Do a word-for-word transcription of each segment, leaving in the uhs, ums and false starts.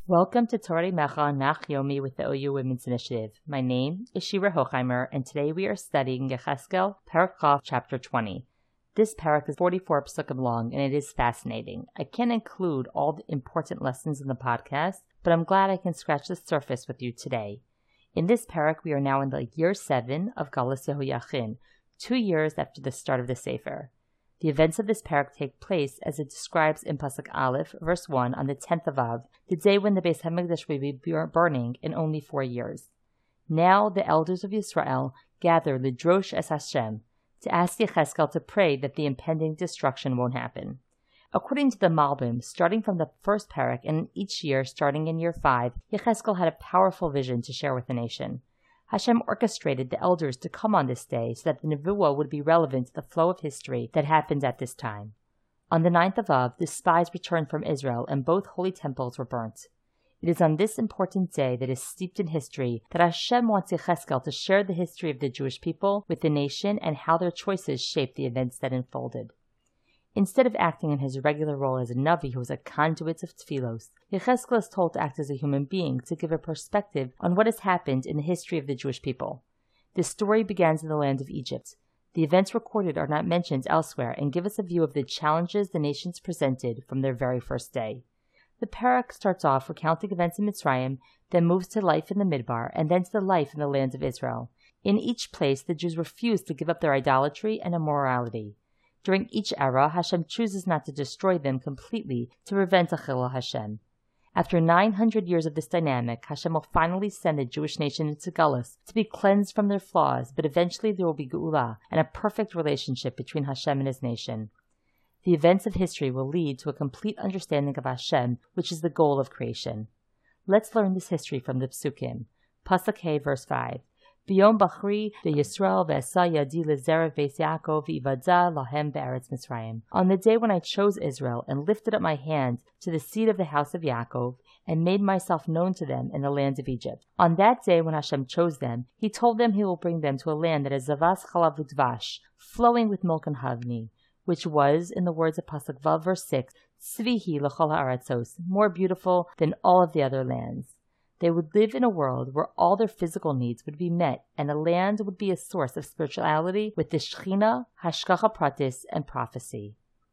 Welcome to Torah Mecha Nach Yomi with the O U Women's Initiative. My name is Shira Hochheimer, and today we are studying Yecheskel, Perek Chaf, Chapter twenty. This parak is forty-four psukim long, and it is fascinating. I can't include all the important lessons in the podcast, but I'm glad I can scratch the surface with you today. In this parak, we are now in the year seven of Galus Yehoiachin, two years after the start of the Sefer. The events of this parak take place as it describes in Pasuk Aleph, verse one, on the tenth of Av, the day when the Beis Hamikdash will be burning in only four years. Now the elders of Yisrael gather Lidrosh es Hashem, to ask Yecheskel to pray that the impending destruction won't happen. According to the Malbim, starting from the first parak and each year starting in year five, Yecheskel had a powerful vision to share with the nation. Hashem orchestrated the elders to come on this day so that the Nevuah would be relevant to the flow of history that happened at this time. On the ninth of Av, the spies returned from Israel and both holy temples were burnt. It is on this important day that is steeped in history that Hashem wants Yecheskel to share the history of the Jewish people with the nation and how their choices shaped the events that unfolded. Instead of acting in his regular role as a Navi who was a conduit of Tfilos, Yecheskel is told to act as a human being to give a perspective on what has happened in the history of the Jewish people. This story begins in the land of Egypt. The events recorded are not mentioned elsewhere and give us a view of the challenges the nations presented from their very first day. The parak starts off recounting events in Mitzrayim, then moves to life in the Midbar, and then to the life in the land of Israel. In each place, the Jews refused to give up their idolatry and immorality. During each era, Hashem chooses not to destroy them completely to prevent a Chilul Hashem. After nine hundred years of this dynamic, Hashem will finally send the Jewish nation into Galus to be cleansed from their flaws, but eventually there will be Geula and a perfect relationship between Hashem and his nation. The events of history will lead to a complete understanding of Hashem, which is the goal of creation. Let's learn this history from the Psukim. Pasuk Hey, verse five. B'yom bachri ve'Yisrael ve'esa yadi lezerev beis Yaakov v'ivadza lahem be'eretz Mitzrayim. On the day when I chose Israel and lifted up my hand to the seed of the house of Yaakov and made myself known to them in the land of Egypt. On that day when Hashem chose them, He told them He will bring them to a land that is zavas chalav u'dvash, flowing with milk and honey, which was, in the words of Pasuk Vav, verse six, tzvihi l'chol ha'aratzos, more beautiful than all of the other lands. They would live in a world where all their physical needs would be met, and the land would be a source of spirituality with the Shechina, Hashgacha Pratis, and prophecy.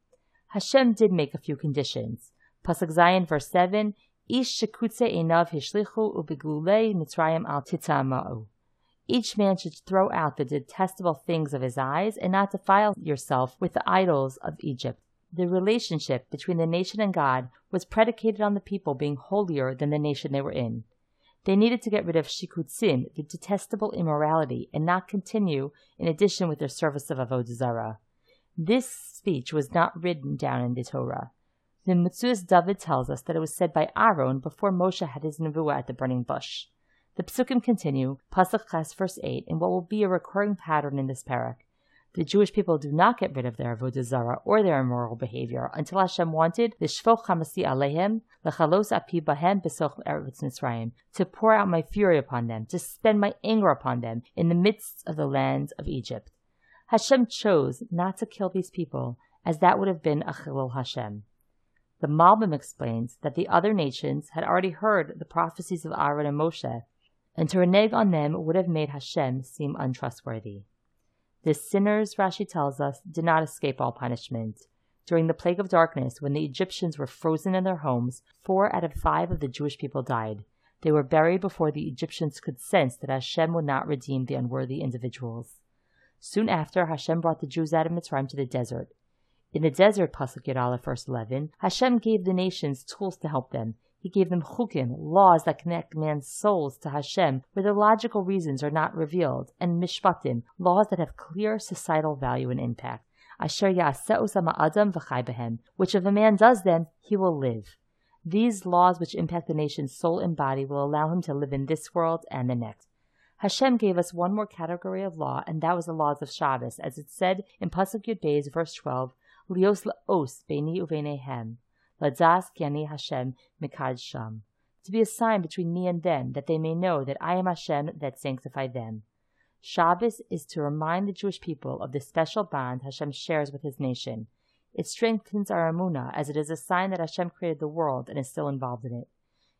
Hashem did make a few conditions. Pasuk Zayin, verse seven, Ish shekutze einav hishlichu ubeglulei Mitzrayim al titama'u. Each man should throw out the detestable things of his eyes and not defile yourself with the idols of Egypt. The relationship between the nation and God was predicated on the people being holier than the nation they were in. They needed to get rid of shikutzin, the detestable immorality, and not continue in addition with their service of Avodah Zarah. This speech was not written down in the Torah. The Metzudas David tells us that it was said by Aaron before Moshe had his nevuah at the burning bush. The psukim continue, Pasuk Ches, verse eight, in what will be a recurring pattern in this parak. The Jewish people do not get rid of their Avodah Zarah or their immoral behavior until Hashem wanted l'shfoch chamasi alehem l'chalos api bahem besoch eretz Mitzrayim, to pour out my fury upon them, to spend my anger upon them in the midst of the land of Egypt. Hashem chose not to kill these people, as that would have been a chilul Hashem. The Malbim explains that the other nations had already heard the prophecies of Aaron and Moshe, and to renege on them would have made Hashem seem untrustworthy. The sinners, Rashi tells us, did not escape all punishment. During the plague of darkness, when the Egyptians were frozen in their homes, four out of five of the Jewish people died. They were buried before the Egyptians could sense that Hashem would not redeem the unworthy individuals. Soon after, Hashem brought the Jews out of Mitzrayim to the desert. In the desert, Pasuk Yud Aleph, verse eleven, Hashem gave the nations tools to help them. He gave them chukim, laws that connect man's souls to Hashem, where the logical reasons are not revealed, and mishpatim, laws that have clear societal value and impact. Asher ya'aseh ma'adam v'chai behem, which if a man does them, he will live. These laws which impact the nation's soul and body will allow him to live in this world and the next. Hashem gave us one more category of law, and that was the laws of Shabbos, as it said in Pasuk Yud Beis, verse twelve, Lios la'os beini uveinehem. Ladas Kiani Hashem Mikad Sham, to be a sign between me and them, that they may know that I am Hashem that sanctified them. Shabbos is to remind the Jewish people of the special bond Hashem shares with his nation. It strengthens our emunah, as it is a sign that Hashem created the world and is still involved in it.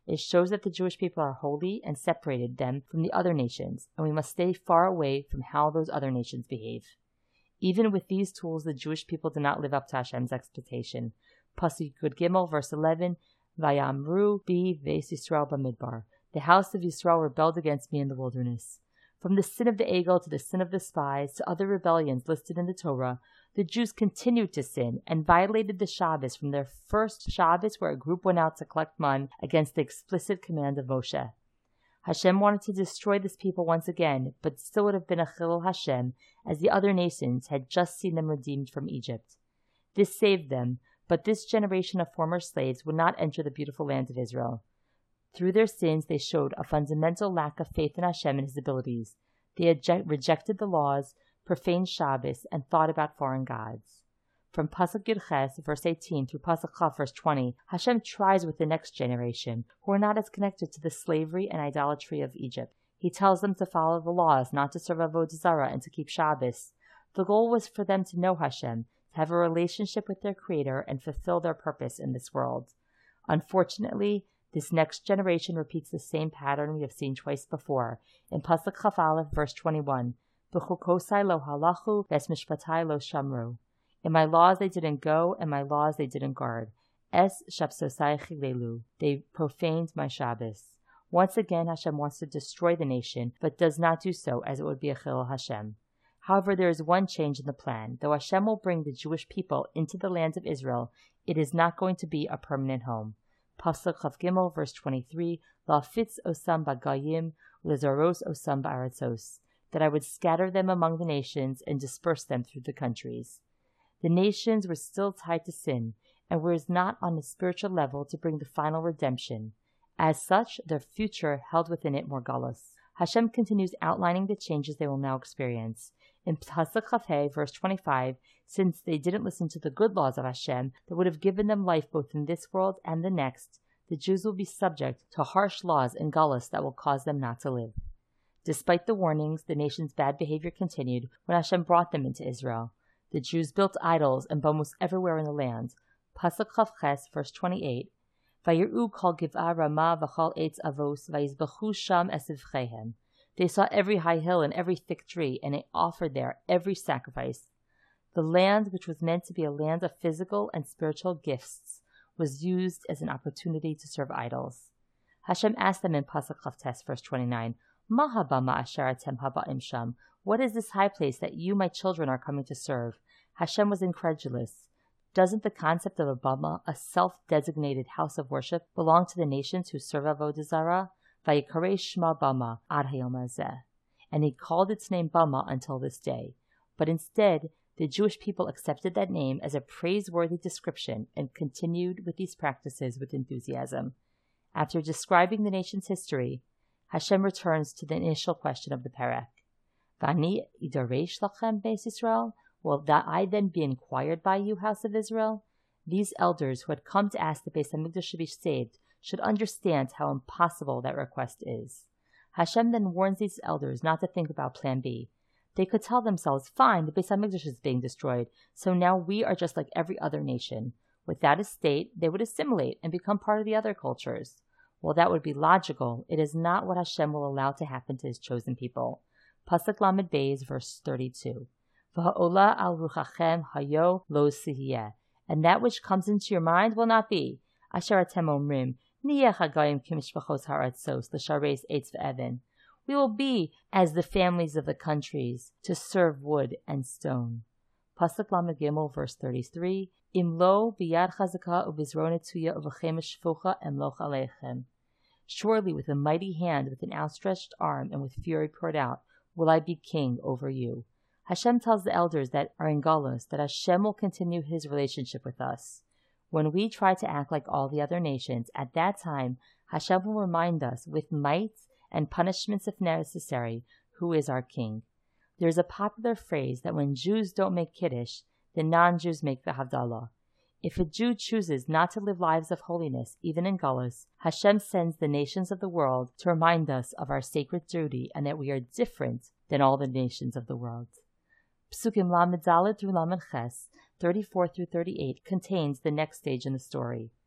It shows that the Jewish people are holy and separated them from the other nations, and we must stay far away from how those other nations behave. Even with these tools, the Jewish people did not live up to Hashem's expectation. Pasuk Yud Gimel, verse eleven, Vayamru bi Veis Yisrael b'midbar. The house of Yisrael rebelled against me in the wilderness. From the sin of the Egel to the sin of the spies to other rebellions listed in the Torah, the Jews continued to sin and violated the Shabbos from their first Shabbos, where a group went out to collect man against the explicit command of Moshe. Hashem wanted to destroy this people once again, but still would have been a Chilul Hashem, as the other nations had just seen them redeemed from Egypt. This saved them, but this generation of former slaves would not enter the beautiful land of Israel. Through their sins, they showed a fundamental lack of faith in Hashem and His abilities. They had rejected the laws, profaned Shabbos, and thought about foreign gods. From Pasuk Yud Ches, verse eighteen, through Pasuk Chaf, verse twenty, Hashem tries with the next generation, who are not as connected to the slavery and idolatry of Egypt. He tells them to follow the laws, not to serve Avodah Zarah, and to keep Shabbos. The goal was for them to know Hashem, to have a relationship with their Creator, and fulfill their purpose in this world. Unfortunately, this next generation repeats the same pattern we have seen twice before. In Pasuk Chaf Aleph, verse twenty-one, B'chukosai lo halachu, ves mishpatai lo shamru. In my laws they didn't go, and my laws they didn't guard. Es shapsosai chilelu. They profaned my Shabbos. Once again, Hashem wants to destroy the nation, but does not do so, as it would be a Chilul Hashem. However, there is one change in the plan. Though Hashem will bring the Jewish people into the land of Israel, it is not going to be a permanent home. Pasuk Chav Gimel, verse twenty-three, La'afitz osam b'gayim, u'lezaros osam ba'aratzos, that I would scatter them among the nations and disperse them through the countries. The nations were still tied to sin, and was not on a spiritual level to bring the final redemption. As such, their future held within it more galus. Hashem continues outlining the changes they will now experience. In Pasuk Chaf, verse twenty-five, since they didn't listen to the good laws of Hashem that would have given them life both in this world and the next, the Jews will be subject to harsh laws and galus that will cause them not to live. Despite the warnings, the nation's bad behavior continued when Hashem brought them into Israel. The Jews built idols and almost everywhere in the land. Pasuk Chav Ches, verse twenty-eight, Vayir'u kol giv'ah ramah v'chol eitz avos vayizbachu sham esivchehem. They saw every high hill and every thick tree, and they offered there every sacrifice. The land, which was meant to be a land of physical and spiritual gifts, was used as an opportunity to serve idols. Hashem asked them in Pasuk Chav Tes, verse twenty-nine, Ma habama asher atem haba'im sham. What is this high place that you, my children, are coming to serve? Hashem was incredulous. Doesn't the concept of a bama, a self-designated house of worship, belong to the nations who serve Avodah Zarah? Vayikarei Shma Bama ad hayom hazeh. And he called its name Bama until this day. But instead, the Jewish people accepted that name as a praiseworthy description and continued with these practices with enthusiasm. After describing the nation's history, Hashem returns to the initial question of the Perek. Vani idaresh lachem beis Yisrael? Will that I then be inquired by you, house of Israel? These elders who had come to ask the Beis HaMikdash should be saved should understand how impossible that request is. Hashem then warns these elders not to think about plan B. They could tell themselves, fine, the Beis HaMikdash is being destroyed, so now we are just like every other nation. With that estate, they would assimilate and become part of the other cultures. While that would be logical, it is not what Hashem will allow to happen to His chosen people. Pasuk Lamed Beis, verse thirty-two. V'ha'ola al ruchachem hayo lo sihiyeh. And that which comes into your mind will not be. Asher atem omrim, niyeh hagayim kimishpachos haratzos, l'shareis eitz ve'even. We will be as the families of the countries, to serve wood and stone. Pasuk Lamed Gimel, verse thirty-three. Im lo biyad chazaka ubizron etuya uvachem shfucha emloch aleichem. Surely with a mighty hand, with an outstretched arm, and with fury poured out, will I be king over you. Hashem tells the elders that are in Galus that Hashem will continue His relationship with us. When we try to act like all the other nations, at that time Hashem will remind us with might and punishments if necessary, who is our king. There is a popular phrase that when Jews don't make Kiddush, the non-Jews make the Havdalah. If a Jew chooses not to live lives of holiness, even in Galus, Hashem sends the nations of the world to remind us of our sacred duty and that we are different than all the nations of the world. Psukim Lamed Daled through Lamed Ches, thirty-four through thirty-eight, contains the next stage in the story.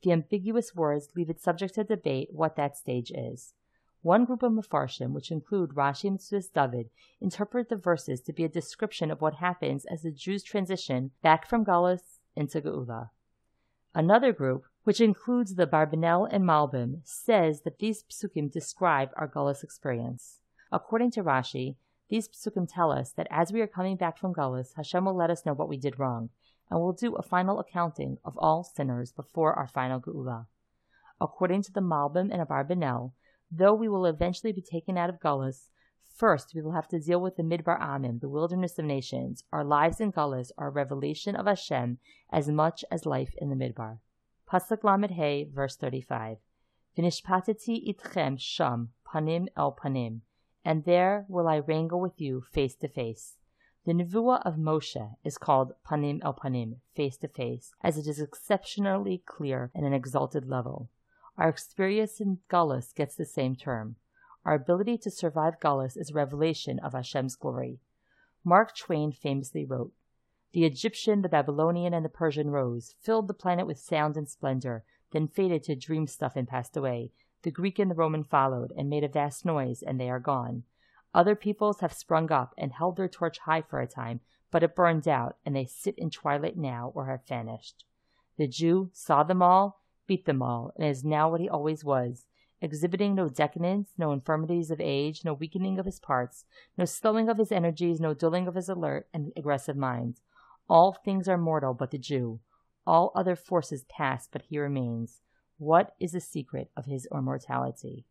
The ambiguous words leave it subject to debate what that stage is. One group of Mefarshim, which include Rashi and Metzudas David, interpret the verses to be a description of what happens as the Jews transition back from Galus into Geula. Another group, which includes the Barbanel and Malbim, says that these psukim describe our Galus experience. According to Rashi, these psukim tell us that as we are coming back from Galus, Hashem will let us know what we did wrong, and will do a final accounting of all sinners before our final Geula. According to the Malbim and Barbanel, though we will eventually be taken out of Galus, first we will have to deal with the Midbar Amim, the wilderness of nations. Our lives in Galus are a revelation of Hashem as much as life in the Midbar. Pasuk Lamed Hey, verse thirty-five. V'nishpatati itchem sham, panim el panim. And there will I wrangle with you face to face. The Nevuah of Moshe is called panim el panim, face to face, as it is exceptionally clear and an exalted level. Our experience in Galus gets the same term. Our ability to survive Galus is a revelation of Hashem's glory. Mark Twain famously wrote, "The Egyptian, the Babylonian, and the Persian rose, filled the planet with sound and splendor, then faded to dream stuff and passed away. The Greek and the Roman followed, and made a vast noise, and they are gone. Other peoples have sprung up and held their torch high for a time, but it burned out, and they sit in twilight now or have vanished. The Jew saw them all, beat them all, and is now what he always was, exhibiting no decadence, no infirmities of age, no weakening of his parts, no slowing of his energies, no dulling of his alert and aggressive mind. All things are mortal but the Jew. All other forces pass, but he remains. What is the secret of his immortality?"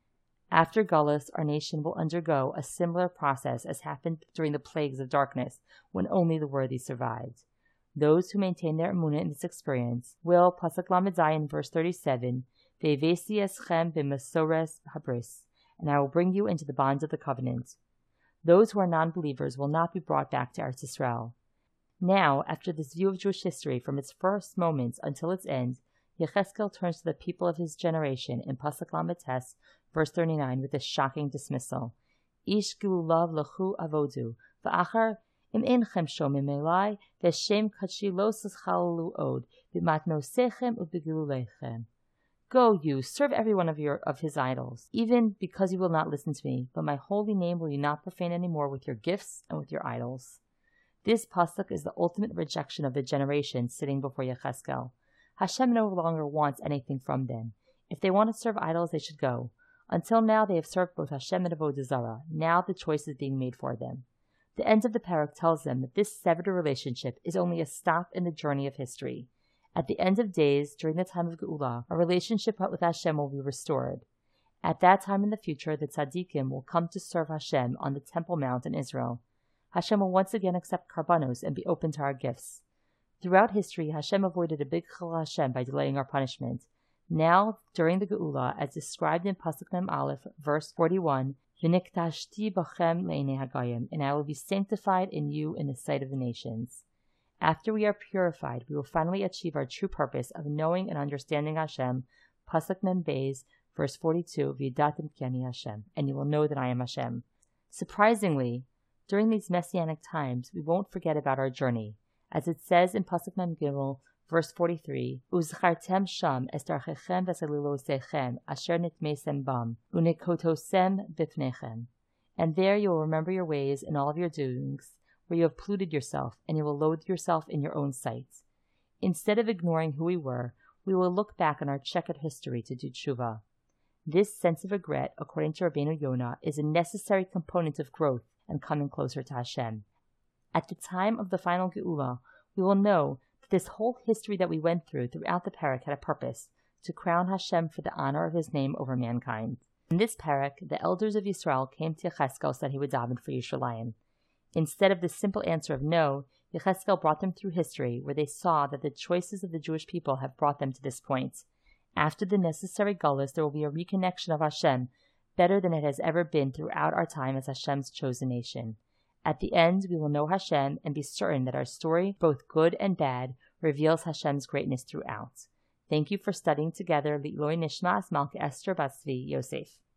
After Galus, our nation will undergo a similar process as happened during the plagues of darkness, when only the worthy survived. Those who maintain their emunah in this experience will, Pasuk Lamed Zayin, verse thirty-seven, Ve'evesi eschem b'masores habris, and I will bring you into the bonds of the covenant. Those who are non-believers will not be brought back to Eretz Yisrael. Now, after this view of Jewish history from its first moments until its end, Yecheskel turns to the people of his generation in Pasuk Lamed Tes, verse thirty-nine, with this shocking dismissal. Ish geulav lechu avodu, v'achar im enchem shomim elai, v'shem kachi lo s'chalalu od, b'matnosechem u'b'gelulechem. Go, you, serve every one of your of his idols, even because you will not listen to me, but my holy name will you not profane any more with your gifts and with your idols. This pasuk is the ultimate rejection of the generation sitting before Yecheskel. Hashem no longer wants anything from them. If they want to serve idols, they should go. Until now, they have served both Hashem and Avodah Zarah. Now the choice is being made for them. The end of the parak tells them that this severed relationship is only a stop in the journey of history. At the end of days, during the time of Geula, our relationship with Hashem will be restored. At that time in the future, the tzaddikim will come to serve Hashem on the Temple Mount in Israel. Hashem will once again accept karbanos and be open to our gifts. Throughout history, Hashem avoided a big chilul Hashem by delaying our punishment. Now, during the Geula, as described in Pasuk Mem Aleph, verse forty-one, V'niktashti b'chem le'enei hagayim, and I will be sanctified in you in the sight of the nations. After we are purified, we will finally achieve our true purpose of knowing and understanding Hashem. Pasuk Mem Beis, verse forty-two, V'yidatem ki ani Hashem, and you will know that I am Hashem. Surprisingly, during these messianic times, we won't forget about our journey. As it says in Pasuk Mem Gimel, verse forty-three, Uzchartem sham es darchechem v'salilosechem asher nitmesem bam unikotosem bifnechem. And there you will remember your ways and all of your doings, where you have polluted yourself, and you will loathe yourself in your own sight. Instead of ignoring who we were, we will look back on our checkered history to do tshuva. This sense of regret, according to Rabbeinu Yonah, is a necessary component of growth and coming closer to Hashem. At the time of the final Geula, we will know that this whole history that we went through throughout the parak had a purpose, to crown Hashem for the honor of his name over mankind. In this parak, the elders of Yisrael came to Yecheskel so that he would daven for Yerushalayim. Instead of the simple answer of no, Yecheskel brought them through history, where they saw that the choices of the Jewish people have brought them to this point. After the necessary Galus, there will be a reconnection of Hashem, better than it has ever been throughout our time as Hashem's chosen nation. At the end, we will know Hashem and be certain that our story, both good and bad, reveals Hashem's greatness throughout. Thank you for studying together Li'iloi Nishmas Malka Esther Bat Zvi Yosef.